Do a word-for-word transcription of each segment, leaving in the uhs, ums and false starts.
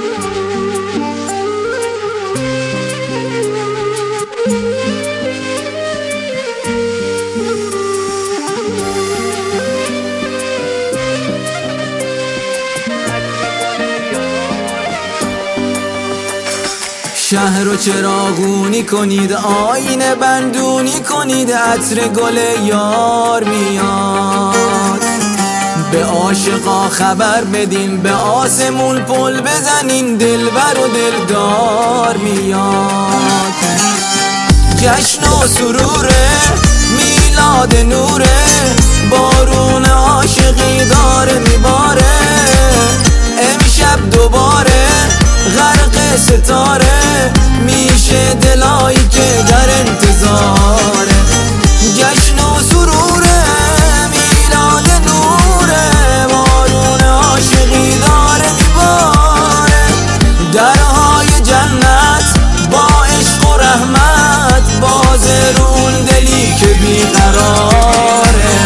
شهر رو چراغونی کنید، آینه بندونی کنید، عطر گل یار میاد. به عاشقا خبر بدین، به آسمون پل بزنین، دلبر و دلدار میاد. جشن و سروره، میلاد نوره، بارون عاشقی داره میباره. امشب دوباره غرق ستاره میشه دلایی که در انتظاره. جشن و سروره، میلاد نوره، بارون عاشقی داره میباره. درهای جنت با عشق و رحمت باز رو اون دلی که بیقراره.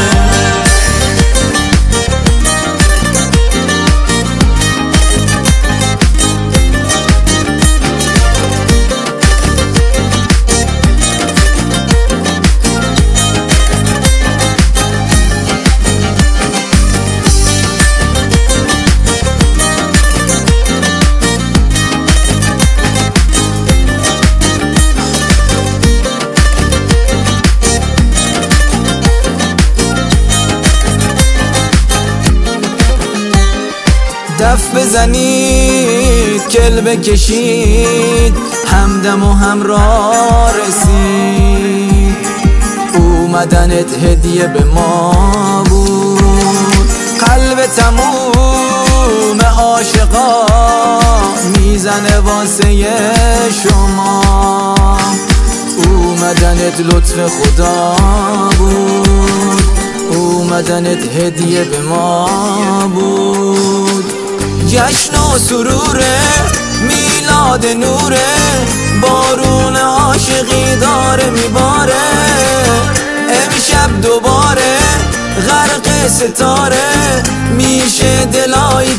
دف بزنید، کل بکشید، همدم و همراه رسید. اومدنت هدیه به ما بود، قلب تموم عاشقا میزنه واسه شما. اومدنت لطف خدا بود، اومدنت هدیه به ما بود. جشن و سروره، میلاد نوره، بارون عاشقی داره میباره. امشب دوباره غرق ستاره میشه دلایی